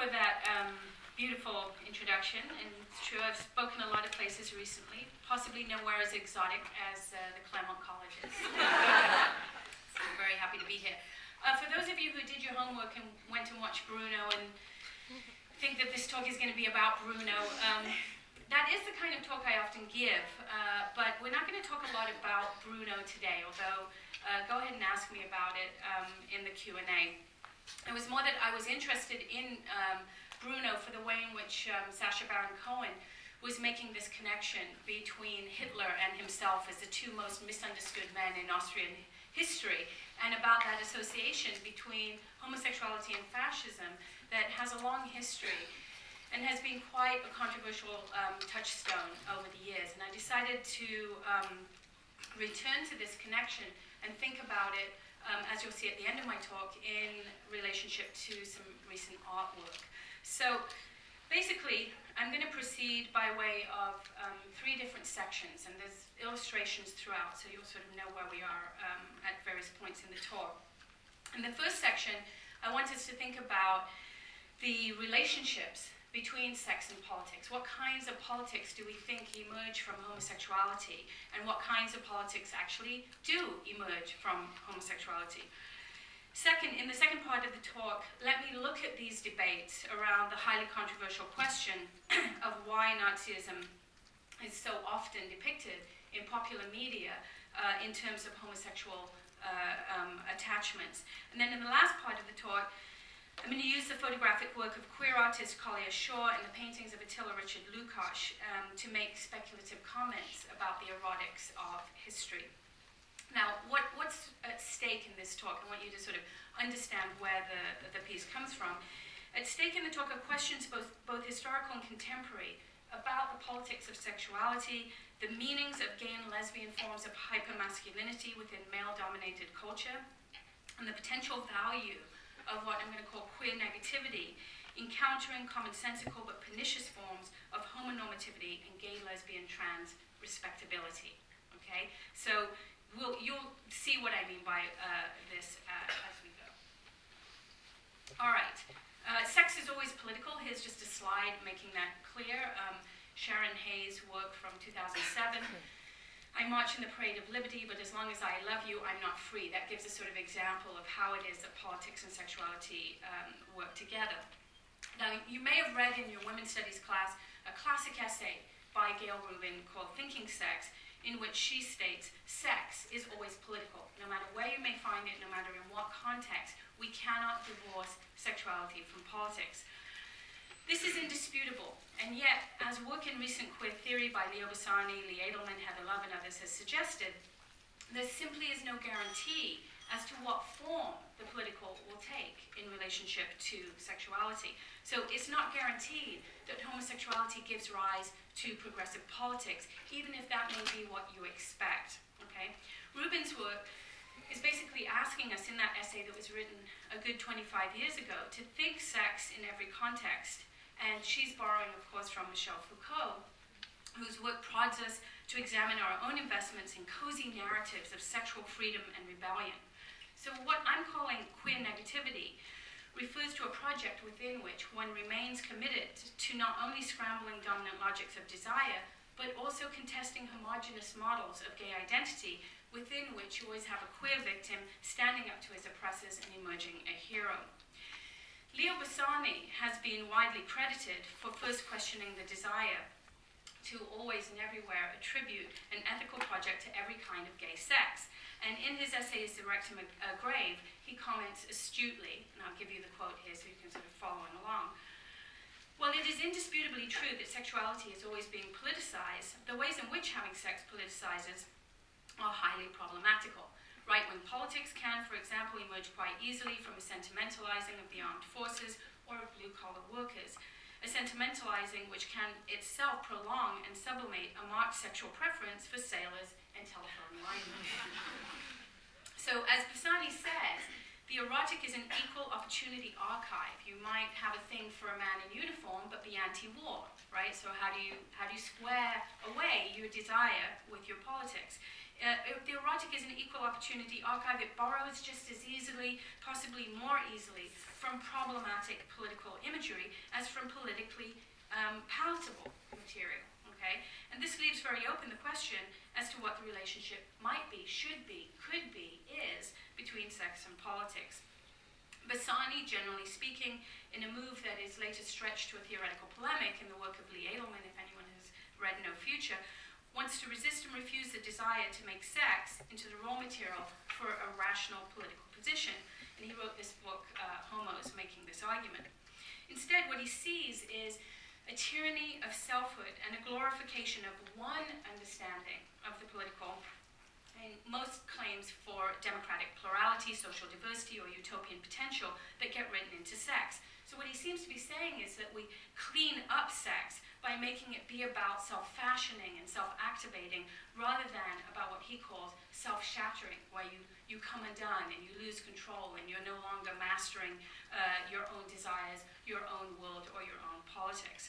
for that beautiful introduction. And it's true, I've spoken a lot of places recently, possibly nowhere as exotic as the Claremont colleges. So I'm very happy to be here. For those of you who did your homework and went and watched Bruno and think that this talk is going to be about Bruno, that is the kind of talk I often give, but we're not going to talk a lot about Bruno today, although go ahead and ask me about it in the Q&A. It was more that I was interested in Bruno for the way in which Sacha Baron Cohen was making this connection between Hitler and himself as the two most misunderstood men in Austrian history, and about that association between homosexuality and fascism that has a long history and has been quite a controversial touchstone over the years. And I decided to return to this connection and think about it, as you'll see at the end of my talk, in relationship to some recent artwork. So basically, I'm going to proceed by way of three different sections, and there's illustrations throughout, so you'll sort of know where we are at various points in the talk. In the first section, I want us to think about the relationships between sex and politics. What kinds of politics do we think emerge from homosexuality, and what kinds of politics actually do emerge from homosexuality? Second, in the second part of the talk, let me look at these debates around the highly controversial question of why Nazism is so often depicted in popular media in terms of homosexual attachments. And then in the last part of the talk, I'm going to use the photographic work of queer artist Collier Shaw and the paintings of Attila Richard Lukács to make speculative comments about the erotics of history. Now, what's at stake in this talk? I want you to sort of understand where the piece comes from. At stake in the talk are questions both historical and contemporary about the politics of sexuality, the meanings of gay and lesbian forms of hypermasculinity within male-dominated culture, and the potential value of what I'm going to call queer negativity, encountering commonsensical but pernicious forms of homonormativity and gay, lesbian, trans respectability. Okay, so you'll see what I mean by this as we go. All right, sex is always political. Here's just a slide making that clear. Sharon Hayes' work from 2007. I march in the parade of liberty, but as long as I love you, I'm not free. That gives a sort of example of how it is that politics and sexuality work together. Now, you may have read in your women's studies class a classic essay by Gail Rubin called Thinking Sex, in which she states, sex is always political. No matter where you may find it, no matter in what context, we cannot divorce sexuality from politics. This is indisputable, and yet, as work in recent queer theory by Leo Bassani, Lee Edelman, Heather Love, and others has suggested, there simply is no guarantee as to what form the political will take in relationship to sexuality. So it's not guaranteed that homosexuality gives rise to progressive politics, even if that may be what you expect. Okay? Rubin's work is basically asking us in that essay that was written a good 25 years ago to think sex in every context. And she's borrowing, of course, from Michel Foucault, whose work prods us to examine our own investments in cozy narratives of sexual freedom and rebellion. So what I'm calling queer negativity refers to a project within which one remains committed to not only scrambling dominant logics of desire, but also contesting homogenous models of gay identity within which you always have a queer victim standing up to his oppressors and emerging a hero. Leo Bassani has been widely credited for first questioning the desire to always and everywhere attribute an ethical project to every kind of gay sex. And in his essay, Is the Rectum a Grave, he comments astutely, and I'll give you the quote here so you can sort of follow along. While it is indisputably true that sexuality is always being politicized, the ways in which having sex politicizes are highly problematical. Right-wing politics can, for example, emerge quite easily from a sentimentalizing of the armed forces or of blue-collar workers, a sentimentalizing which can itself prolong and sublimate a marked sexual preference for sailors and telephone linemen. So, as Bassani says, the erotic is an equal opportunity archive. You might have a thing for a man in uniform, but be anti-war, right? So how do you square away your desire with your politics? The erotic is an equal opportunity archive. It borrows just as easily, possibly more easily, from problematic political imagery as from politically palatable material. Okay? And this leaves very open the question as to what the relationship might be, should be, could be, is between sex and politics. Bassani, generally speaking, in a move that is later stretched to a theoretical polemic in the work of Lee Edelman, if anyone has read No Future, wants to resist and refuse the desire to make sex into the raw material for a rational political position. And he wrote this book, Homos, making this argument. Instead, what he sees is a tyranny of selfhood and a glorification of one understanding of the political, and most claims for democratic plurality, social diversity, or utopian potential that get written into sex. So what he seems to be saying is that we clean up sex by making it be about self-fashioning and self-activating rather than about what he calls self-shattering, where you come undone and you lose control and you're no longer mastering your own desires, your own world, or your own politics.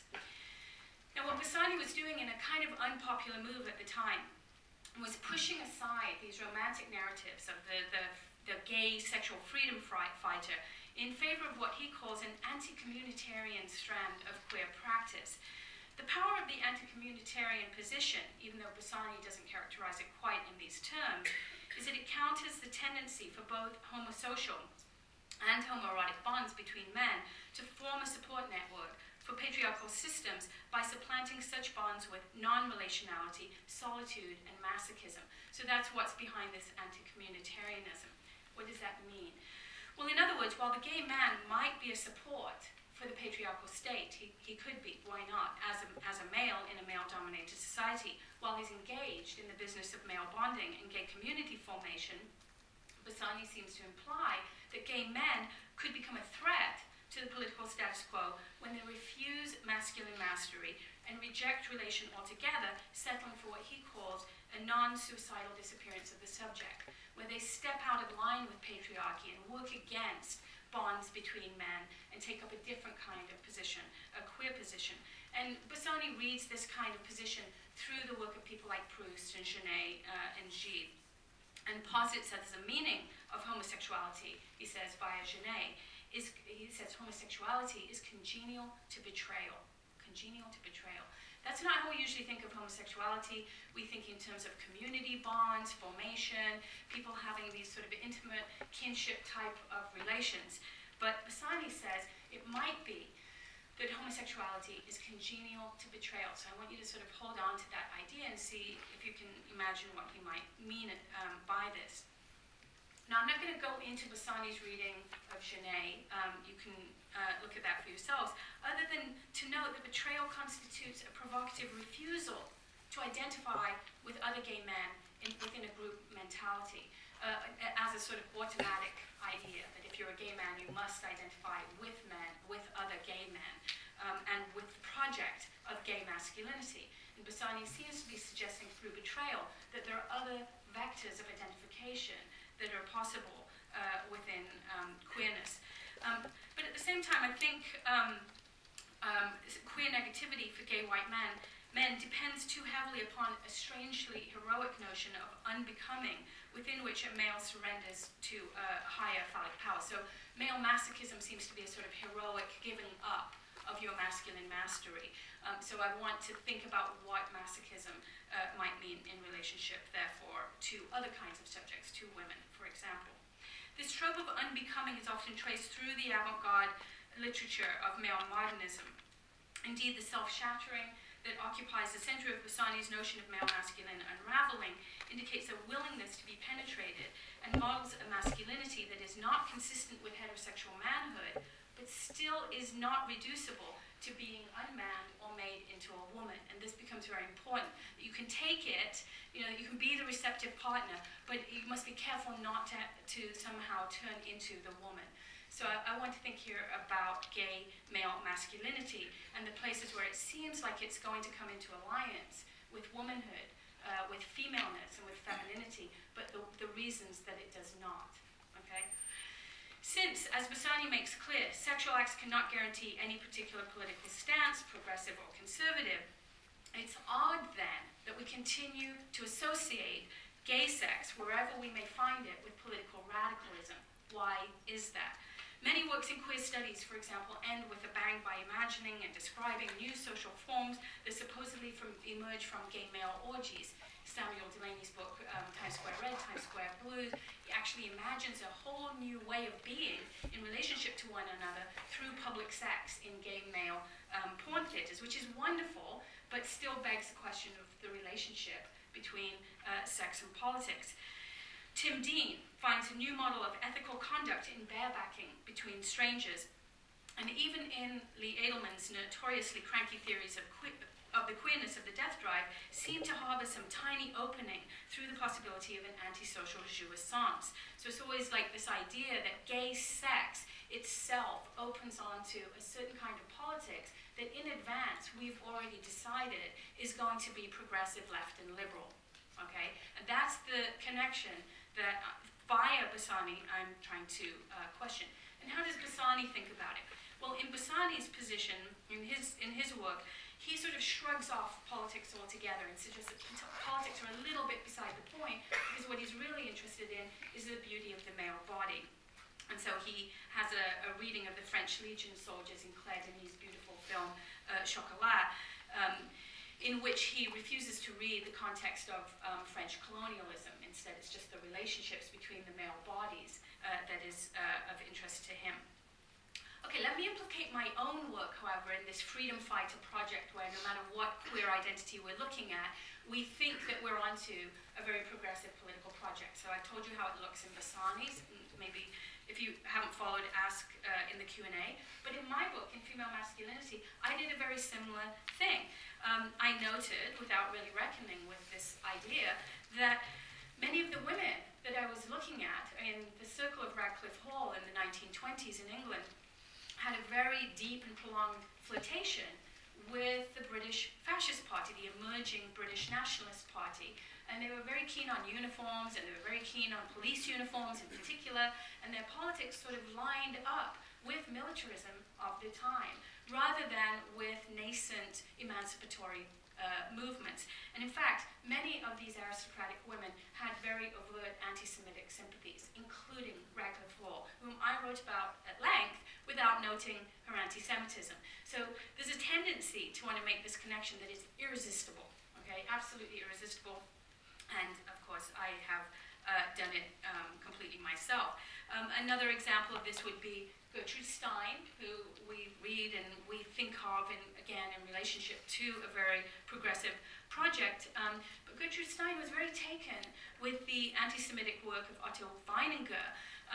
Now what Bassani was doing in a kind of unpopular move at the time was pushing aside these romantic narratives of the gay sexual freedom fighter in favor of what he calls an anti-communitarian strand of queer practice. The power of the anti-communitarian position, even though Bassani doesn't characterize it quite in these terms, is that it counters the tendency for both homosocial and homoerotic bonds between men to form a support network for patriarchal systems by supplanting such bonds with non-relationality, solitude, and masochism. So that's what's behind this anti-communitarianism. What does that mean? Well, in other words, while the gay man might be a support for the patriarchal state, he could be, why not, as a male in a male-dominated society, while he's engaged in the business of male bonding and gay community formation, Bassani seems to imply that gay men could become a threat to the political status quo when they refuse masculine mastery and reject relation altogether, settling for what he calls a non-suicidal disappearance of the subject, where they step out of line with patriarchy and work against bonds between men and take up a different kind of position, a queer position. And Bassani reads this kind of position through the work of people like Proust and Genet and Gide, and posits that the meaning of homosexuality, he says via Genet, he says homosexuality is congenial to betrayal. Congenial to betrayal. That's not how we usually think of homosexuality. We think in terms of community bonds, formation, people having these sort of intimate kinship type of relations. But Bassani says it might be that homosexuality is congenial to betrayal. So I want you to sort of hold on to that idea and see if you can imagine what he might mean by this. Now, I'm not going to go into Bassani's reading of Genet. You can look at that for yourselves, other than to note that betrayal constitutes a provocative refusal to identify with other gay men within a group mentality, as a sort of automatic idea that if you're a gay man, you must identify with men, with other gay men, and with the project of gay masculinity. And Bassani seems to be suggesting through betrayal that there are other vectors of identification that are possible within queerness. But at the same time, I think queer negativity for gay white men depends too heavily upon a strangely heroic notion of unbecoming within which a male surrenders to higher phallic power. So male masochism seems to be a sort of heroic giving up of your masculine mastery. So I want to think about what masochism might mean in relationship, therefore, to other kinds of subjects, to women, for example. This trope of unbecoming is often traced through the avant-garde literature of male modernism. Indeed, the self-shattering that occupies the center of Bassani's notion of male masculine unraveling indicates a willingness to be penetrated and models a masculinity that is not consistent with heterosexual manhood, but still is not reducible to being unmanned or made into a woman. And this becomes very important. You can take it, you can be the receptive partner, but you must be careful not to somehow turn into the woman. So I want to think here about gay male masculinity and the places where it seems like it's going to come into alliance with womanhood, with femaleness and with femininity, but the reasons that it does not, okay? Since, as Bassani makes clear, sexual acts cannot guarantee any particular political stance, progressive or conservative, it's odd then that we continue to associate gay sex, wherever we may find it, with political radicalism. Why is that? Many works in queer studies, for example, end with a bang by imagining and describing new social forms that supposedly emerge from gay male orgies. Samuel Delaney's book, Times Square Red, Times Square Blue, he actually imagines a whole new way of being in relationship to one another through public sex in gay male porn theaters, which is wonderful, but still begs the question of the relationship between sex and politics. Tim Dean finds a new model of ethical conduct in barebacking between strangers, and even in Lee Edelman's notoriously cranky theories of the queerness of the death drive, seem to harbor some tiny opening through the possibility of an antisocial jouissance. So it's always like this idea that gay sex itself opens onto a certain kind of politics that in advance we've already decided is going to be progressive, left, and liberal. Okay? And that's the connection that via Bassani I'm trying to question. And how does Bassani think about it? Well, in Bassani's position, in his work, he sort of shrugs off politics altogether and suggests that politics are a little bit beside the point, because what he's really interested in is the beauty of the male body. And so he has a reading of the French Legion soldiers in Claire Denis' beautiful film, Chocolat, in which he refuses to read the context of French colonialism. Instead, it's just the relationships between the male bodies that is of interest to him. Okay, let me implicate my own work, however, in this freedom fighter project where no matter what queer identity we're looking at, we think that we're onto a very progressive political project. So I told you how it looks in Bassani's. Maybe if you haven't followed, ask in the Q&A. But in my book, in Female Masculinity, I did a very similar thing. I noted, without really reckoning with this idea, that many of the women that I was looking at in the circle of Radcliffe Hall in the 1920s in England had a very deep and prolonged flirtation with the British Fascist Party, the emerging British Nationalist Party. And they were very keen on uniforms, and they were very keen on police uniforms in particular, and their politics sort of lined up with militarism of the time, rather than with nascent emancipatory movements. And in fact, many of these aristocratic women had very overt anti-Semitic sympathies, including Radcliffe Hall, whom I wrote about at length without noting her anti-Semitism. So there's a tendency to want to make this connection that is irresistible, okay, absolutely irresistible. And of course, I have done it completely myself. Another example of this would be Gertrude Stein, who we read and we think of, again, in relationship to a very progressive project. But Gertrude Stein was very taken with the anti-Semitic work of Otto Weininger,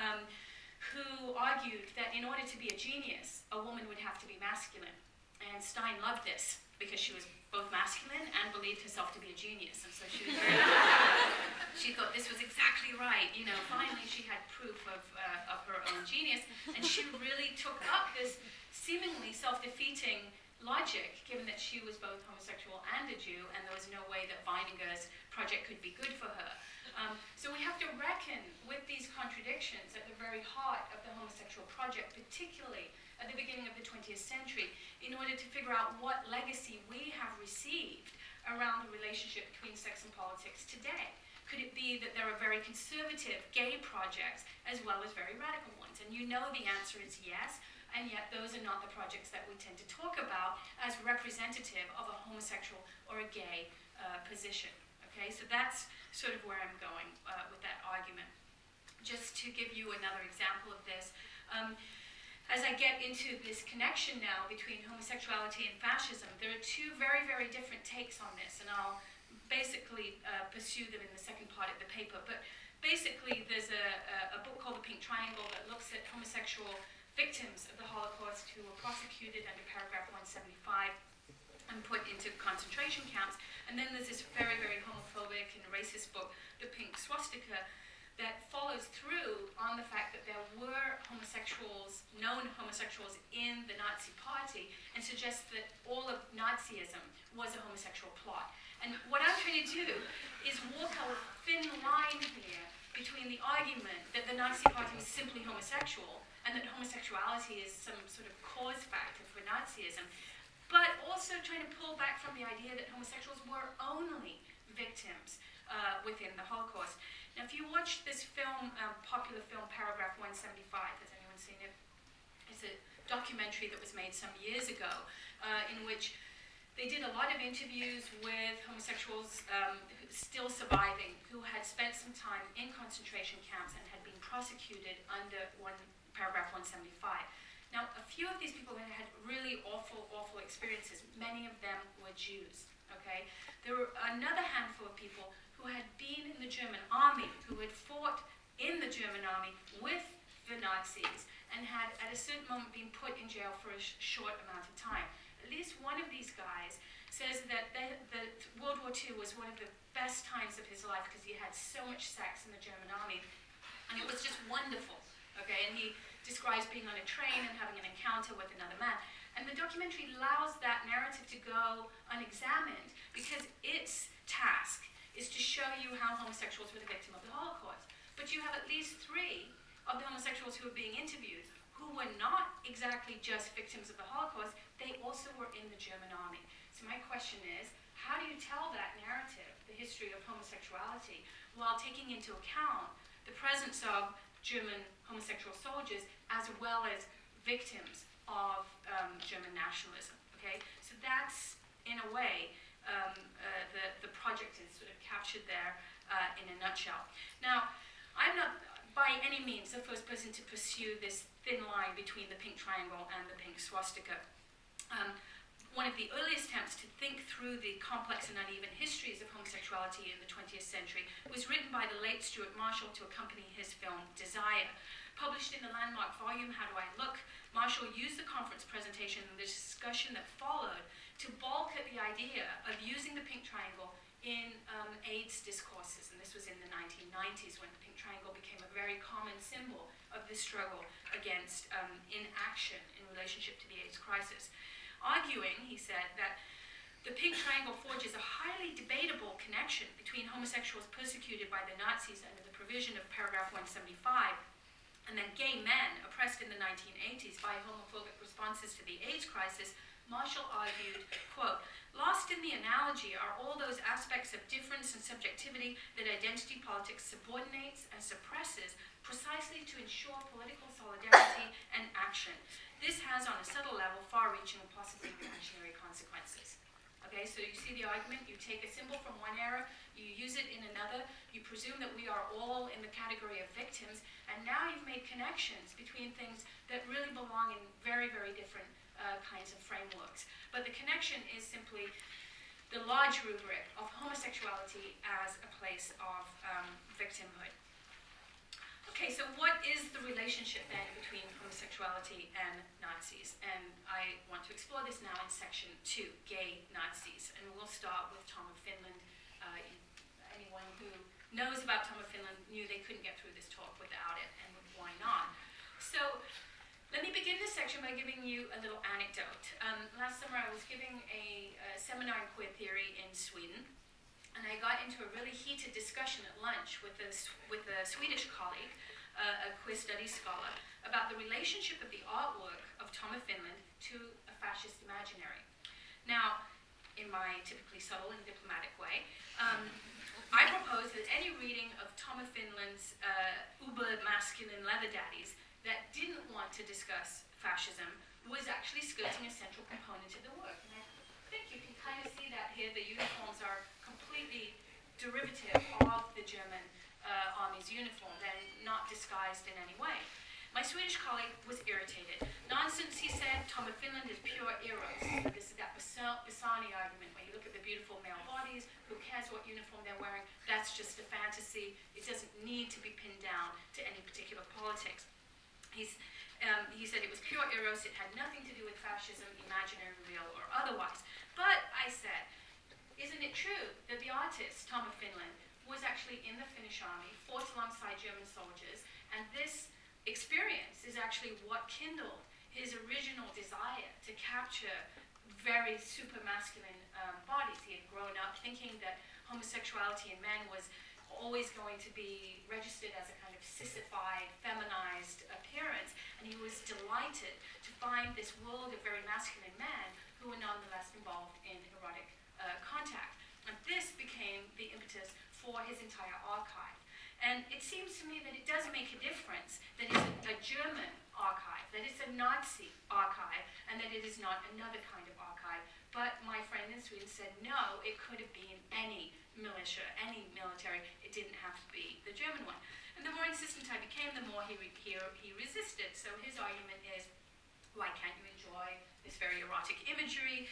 who argued that in order to be a genius, a woman would have to be masculine. And Stein loved this because she was both masculine and believed herself to be a genius. And so she was very, she thought this was exactly right. You know, finally she had proof of her own genius. And she really took up this seemingly self-defeating logic, given that she was both homosexual and a Jew, and there was no way that Weininger's project could be good for her. So we have to reckon with these contradictions at the very heart of the homosexual project, particularly at the beginning of the 20th century, in order to figure out what legacy we have received around the relationship between sex and politics today. Could it be that there are very conservative gay projects as well as very radical ones? And you know the answer is yes, and yet those are not the projects that we tend to talk about as representative of a homosexual or a gay position. Okay, so that's sort of where I'm going with that argument. Just to give you another example of this, as I get into this connection now between homosexuality and fascism, there are two very, very different takes on this, and I'll basically pursue them in the second part of the paper. But basically, there's a book called The Pink Triangle that looks at homosexual victims of the Holocaust who were prosecuted under paragraph 175 and put into concentration camps. And then there's this very, very homophobic and racist book, The Pink Swastika, that follows through on the fact that there were homosexuals, known homosexuals in the Nazi party, and suggests that all of Nazism was a homosexual plot. And what I'm trying to do is walk a thin line here between the argument that the Nazi party was simply homosexual and that homosexuality is some sort of cause factor for Nazism, but also trying to pull back from the idea that homosexuals were only victims within the Holocaust. Now, if you watch this film, popular film, Paragraph 175, has anyone seen it? It's a documentary that was made some years ago in which they did a lot of interviews with homosexuals still surviving who had spent some time in concentration camps and had been prosecuted under Paragraph 175. Now, a few of these people had really awful, awful experiences. Many of them were Jews, okay? There were another handful of people who had been in the German army, who had fought in the German army with the Nazis and had at a certain moment been put in jail for a short amount of time. At least one of these guys says that World War II was one of the best times of his life because he had so much sex in the German army, and it was just wonderful, okay? And he describes being on a train and having an encounter with another man. And the documentary allows that narrative to go unexamined because its task is to show you how homosexuals were the victim of the Holocaust. But you have at least 3 of the homosexuals who were being interviewed who were not exactly just victims of the Holocaust, they also were in the German army. So my question is, how do you tell that narrative, the history of homosexuality, while taking into account the presence of German homosexual soldiers as well as victims of German nationalism, okay? So that's, in a way, the project is sort of captured there in a nutshell. Now, I'm not by any means the first person to pursue this thin line between the pink triangle and the pink swastika. One of the earliest attempts to think through the complex and uneven histories of homosexuality in the 20th century was written by the late Stuart Marshall to accompany his film Desire. Published in the landmark volume How Do I Look?, Marshall used the conference presentation and the discussion that followed to balk at the idea of using the pink triangle in AIDS discourses, and this was in the 1990s when the pink triangle became a very common symbol of the struggle against inaction in relationship to the AIDS crisis. Arguing, he said, that the pink triangle forges a highly debatable connection between homosexuals persecuted by the Nazis under the provision of Paragraph 175 and then gay men oppressed in the 1980s by homophobic responses to the AIDS crisis. Marshall argued, quote, "Lost in the analogy are all those aspects of difference and subjectivity that identity politics subordinates and suppresses precisely to ensure political solidarity and action. This has, on a subtle level, far-reaching and possibly imaginary consequences." Okay, so you see the argument, you take a symbol from one era, you use it in another, you presume that we are all in the category of victims, and now you've made connections between things that really belong in very, very different kinds of frameworks. But the connection is simply the large rubric of homosexuality as a place of victimhood. Okay, so what is the relationship then between homosexuality and Nazis? And I want to explore this now in section 2, gay Nazis. And we'll start with Tom of Finland. Anyone who knows about Tom of Finland knew they couldn't get through this talk without it, and why not? So let me begin this section by giving you a little anecdote. Last summer I was giving a seminar in queer theory in Sweden, and I got into a really heated discussion at lunch with a Swedish colleague, a queer studies scholar, about the relationship of the artwork of Tom of Finland to a fascist imaginary. Now, in my typically subtle and diplomatic way, I propose that any reading of Tom of Finland's uber-masculine leather daddies that didn't want to discuss fascism was actually skirting a central component of the work. And I think you can kind of see that here. The uniforms are completely derivative of the German army's uniform and not disguised in any way. My Swedish colleague was irritated. Nonsense, he said. Tom of Finland is pure eros. So this is that Pisani argument where you look at the beautiful male bodies, who cares what uniform they're wearing? That's just a fantasy. It doesn't need to be pinned down to any particular politics. He said it was pure eros, it had nothing to do with fascism, imaginary, real, or otherwise. But, I said, isn't it true that the artist, Tom of Finland, was actually in the Finnish army, fought alongside German soldiers, and this experience is actually what kindled his original desire to capture very super masculine bodies. He had grown up thinking that homosexuality in men was always going to be registered as a kind of sissified, feminized appearance, and he was delighted to find this world of very masculine men who were nonetheless involved in erotic contact. And this became the impetus for his entire archive. And it seems to me that it does make a difference that it's a German archive, that it's a Nazi archive, and that it is not another kind of archive. But my friend in Sweden said, no, it could have been any militia, any military. It didn't have to be the German one. And the more insistent I became, the more he resisted. So his argument is, why can't you enjoy this very erotic imagery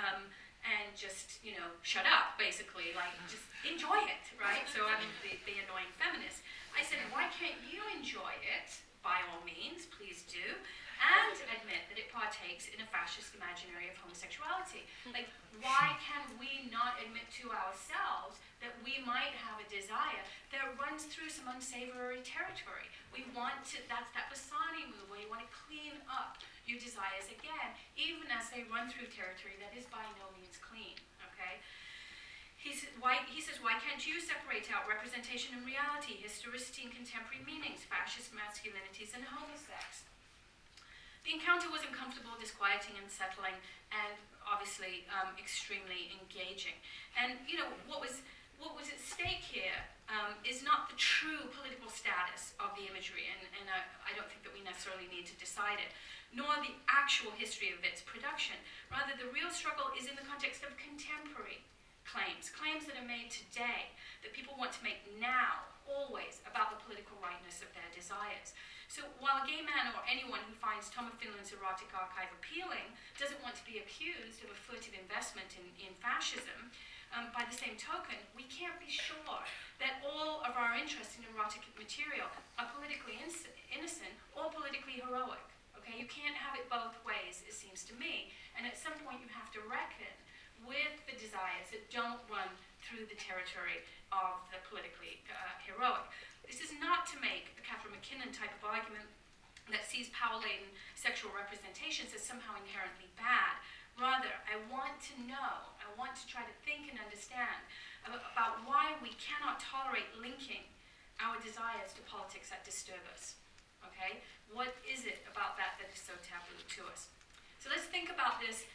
and just, shut up, basically, like, just enjoy it, right? So I'm the annoying feminist. I said, why can't you enjoy it? By all means, please do, and admit that it partakes in a fascist imaginary of homosexuality. Like, why can we not admit to ourselves that we might have a desire that runs through some unsavory territory? We want to, that's that Bassani move, where you want to clean up your desires again, even as they run through territory that is by no means clean, okay? He says, why can't you separate out representation and reality, historicity and contemporary meanings, fascist masculinities and homosex? The encounter was uncomfortable, disquieting, unsettling, and obviously extremely engaging. And what was at stake here is not the true political status of the imagery, and I don't think that we necessarily need to decide it, nor the actual history of its production. Rather, the real struggle is in the context of contemporary claims that are made today, that people want to make now, always, about the political rightness of their desires. So while a gay man or anyone who finds Tom of Finland's erotic archive appealing doesn't want to be accused of a furtive investment in fascism, by the same token, we can't be sure that all of our interest in erotic material are politically innocent or politically heroic. Okay, you can't have it both ways, it seems to me. And at some point you have to reckon with the desires that don't run through the territory of the politically heroic. This is not to make a Catherine MacKinnon type of argument that sees power-laden sexual representations as somehow inherently bad. Rather, I want to know, I want to try to think and understand about why we cannot tolerate linking our desires to politics that disturb us. Okay? What is it about that that is so taboo to us? So let's think about this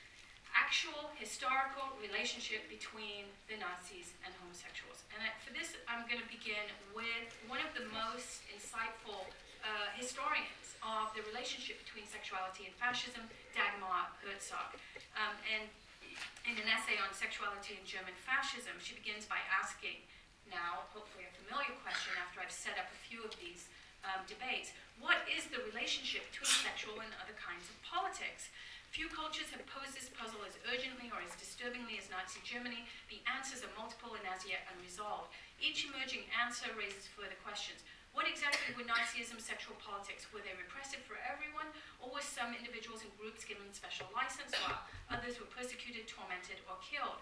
actual historical relationship between the Nazis and homosexuals. And for this, I'm going to begin with one of the most insightful historians of the relationship between sexuality and fascism, Dagmar Herzog. And in an essay on sexuality and German fascism, she begins by asking, now hopefully a familiar question after I've set up a few of these debates, what is the relationship between sexual and other kinds of politics? Few cultures have posed this puzzle as urgently or as disturbingly as Nazi Germany. The answers are multiple and as yet unresolved. Each emerging answer raises further questions. What exactly were Nazism's sexual politics? Were they repressive for everyone, or were some individuals and groups given special license while others were persecuted, tormented, or killed?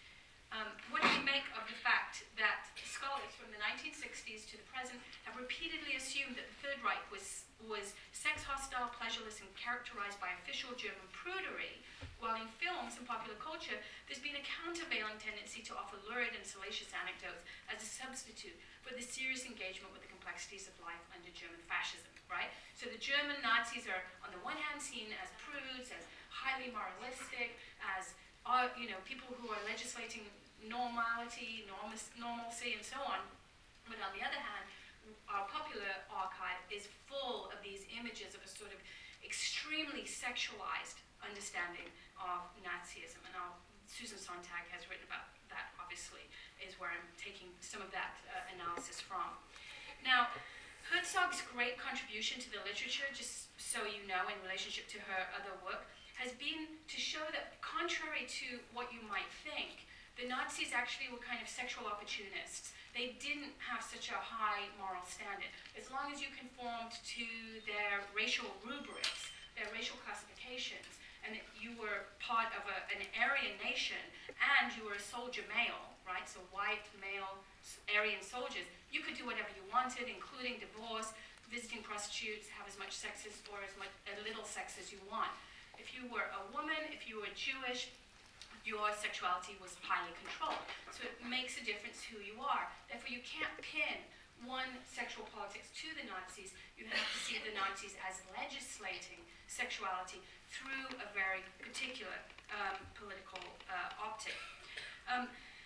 What do we make of the fact that scholars from the 1960s to the present have repeatedly assumed that the Third Reich was sex-hostile, pleasureless, and characterized by official German prudery, while in films and popular culture, there's been a countervailing tendency to offer lurid and salacious anecdotes as a substitute for the serious engagement with the complexities of life under German fascism, right? So the German Nazis are, on the one hand, seen as prudes, as highly moralistic, as people who are legislating normality, normalcy, and so on. But on the other hand, our popular archive is full of these images of a sort of extremely sexualized understanding of Nazism. And Susan Sontag has written about that, obviously, is where I'm taking some of that analysis from. Now, Herzog's great contribution to the literature, just so you know, in relationship to her other work, has been to show that, contrary to what you might think, the Nazis actually were kind of sexual opportunists. They didn't have such a high moral standard. As long as you conformed to their racial rubrics, their racial classifications, and that you were part of an Aryan nation, and you were a soldier male, right? So white, male, Aryan soldiers, you could do whatever you wanted, including divorce, visiting prostitutes, have as much sex as, or as little sex as you want. If you were a woman, if you were Jewish, your sexuality was highly controlled. So it makes a difference who you are. Therefore, you can't pin one sexual politics to the Nazis. You have to see the Nazis as legislating sexuality through a very particular political optic.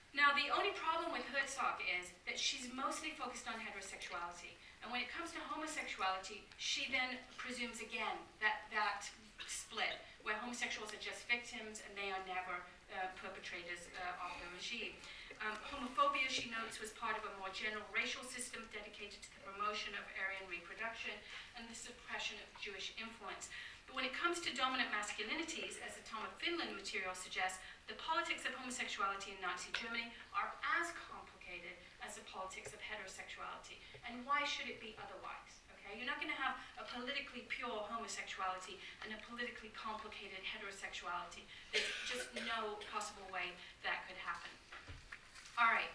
Now, the only problem with Herzog is that she's mostly focused on heterosexuality. And when it comes to homosexuality, she then presumes again that split, where homosexuals are just victims and they are never perpetrators of the regime. Homophobia, she notes, was part of a more general racial system dedicated to the promotion of Aryan reproduction and the suppression of Jewish influence. But when it comes to dominant masculinities, as the Tom of Finland material suggests, the politics of homosexuality in Nazi Germany are as complicated as the politics of heterosexuality. And why should it be otherwise? Okay? You're not going to have a politically pure homosexuality and a politically complicated heterosexuality. There's just no possible way that could happen. All right.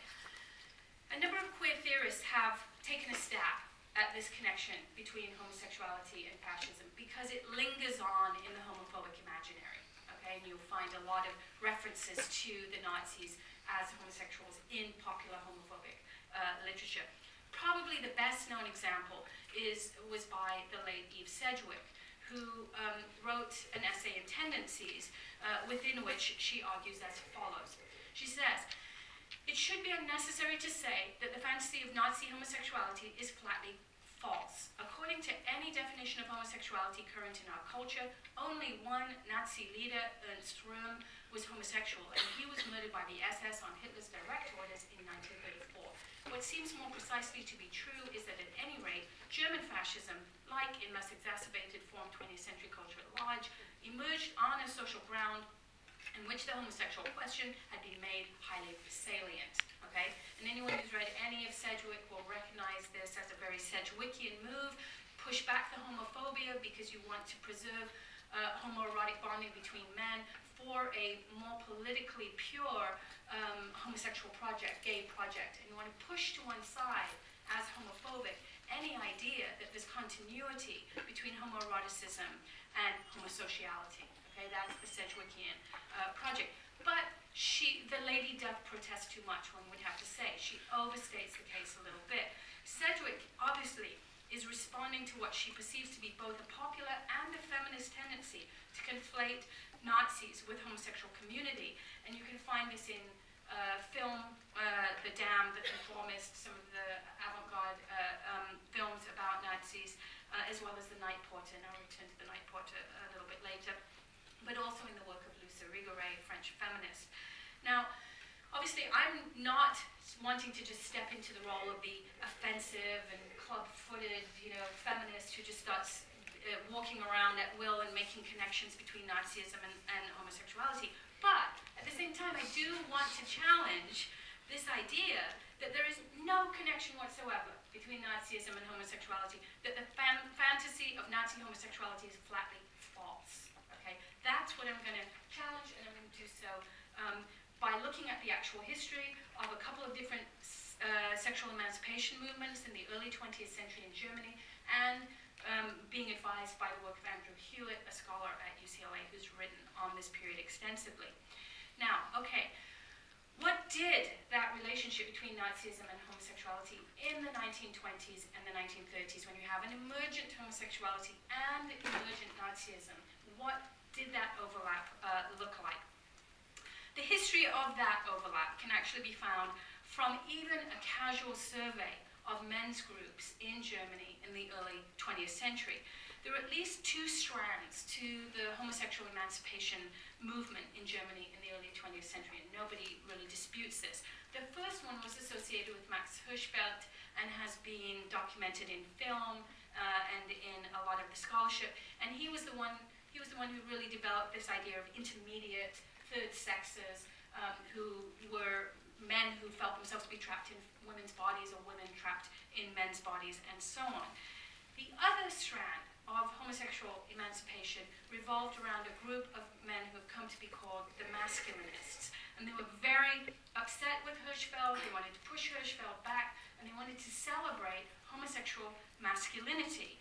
A number of queer theorists have taken a stab at this connection between homosexuality and fascism because it lingers on in the homophobic imaginary. Okay? And you'll find a lot of references to the Nazis as homosexuals in popular homophobic literature. Probably the best known example was by the late Eve Sedgwick, who wrote an essay in Tendencies, within which she argues as follows. She says, "It should be unnecessary to say that the fantasy of Nazi homosexuality is flatly false. According to any definition of homosexuality current in our culture, only one Nazi leader, Ernst Röhm, was homosexual, and he was murdered by the SS on Hitler's direct orders in 1934. What seems more precisely to be true is that at any rate, German fascism, like in less exacerbated form 20th century culture at large, emerged on a social ground in which the homosexual question had been made highly salient." Okay? And anyone who's read any of Sedgwick will recognize this as a very Sedgwickian move. Push back the homophobia because you want to preserve homoerotic bonding between men for a more politically pure homosexual project, gay project. And you want to push to one side as homophobic any idea that there's continuity between homoeroticism and homosociality. Okay, that's the Sedgwickian project. But the lady does protest too much, one would have to say. She overstates the case a little bit. Sedgwick, obviously, is responding to what she perceives to be both a popular and a feminist tendency to conflate Nazis with homosexual community. And you can find this in film, The Damned, The Conformist, some of the avant-garde films about Nazis, as well as The Night Porter, and I'll return to The Night Porter a little bit later, but also in the work of Luce Irigaray, French feminist. Now, obviously, I'm not wanting to just step into the role of the offensive and club-footed, feminist who just starts walking around at will and making connections between Nazism and homosexuality. But at the same time, I do want to challenge this idea that there is no connection whatsoever between Nazism and homosexuality, that the fantasy of Nazi homosexuality is flatly false. Okay? That's what I'm going to challenge, and I'm going to do so by looking at the actual history of a couple of different sexual emancipation movements in the early 20th century in Germany, and being advised by the work of Andrew Hewitt, a scholar at UCLA who's written on this period extensively. Now, okay, what did that relationship between Nazism and homosexuality in the 1920s and the 1930s, when you have an emergent homosexuality and emergent Nazism, what did that overlap look like? The history of that overlap can actually be found from even a casual survey of men's groups in Germany in the early 20th century. There were at least two strands to the homosexual emancipation movement in Germany in the early 20th century, and nobody really disputes this. The first one was associated with Max Hirschfeld and has been documented in film and in a lot of the scholarship, and he was the one who really developed this idea of intermediate third sexes who were men who felt themselves to be trapped in women's bodies or women trapped in men's bodies, and so on. The other strand of homosexual emancipation revolved around a group of men who have come to be called the masculinists. And they were very upset with Hirschfeld, they wanted to push Hirschfeld back, and they wanted to celebrate homosexual masculinity.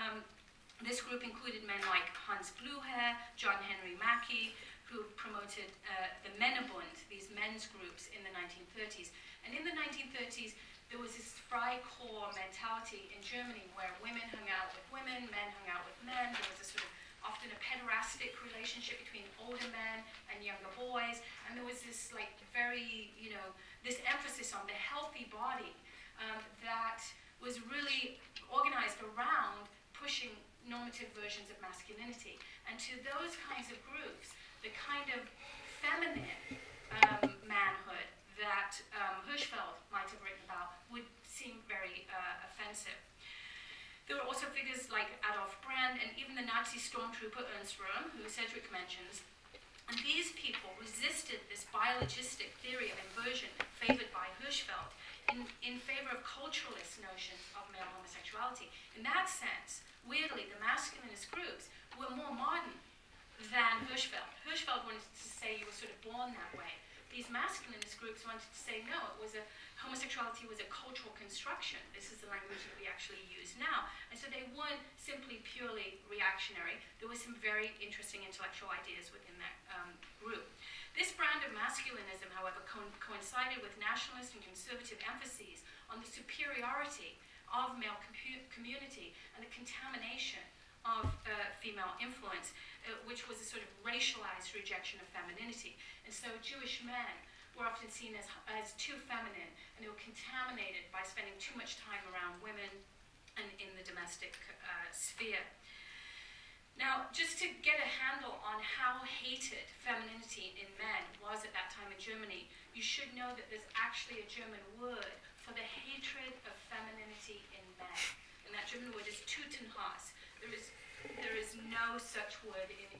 This group included men like Hans Blüher, John Henry Mackey, who promoted the Männerbund, these men's groups in the 1930s. And in the 1930s, there was this Freikorps mentality in Germany where women hung out with women, men hung out with men. There was a sort of often a pederastic relationship between older men and younger boys, and there was this like very, this emphasis on the healthy body that was really organized around pushing normative versions of masculinity. And to those kinds of groups, the kind of feminine manhood that Hirschfeld might have written about would seem very offensive. There were also figures like Adolf Brand and even the Nazi stormtrooper Ernst Röhm, who Cedric mentions. And these people resisted this biologistic theory of inversion favored by Hirschfeld in favor of culturalist notions of male homosexuality. In that sense, weirdly, the masculinist groups were more modern than Hirschfeld. Hirschfeld wanted to say you were sort of born that way. These masculinist groups wanted to say no, homosexuality was a cultural construction. This is the language that we actually use now. And so they weren't simply purely reactionary. There were some very interesting intellectual ideas within that group. This brand of masculinism, however, coincided with nationalist and conservative emphases on the superiority of male community and the contamination of female influence, which was a sort of racialized rejection of femininity. And so Jewish men were often seen as too feminine, and they were contaminated by spending too much time around women and in the domestic sphere. Now, just to get a handle on how hated femininity in men was at that time in Germany, you should know that there's actually a German word for the hatred of femininity in men. And that German word is Tugendhass. There is no such word in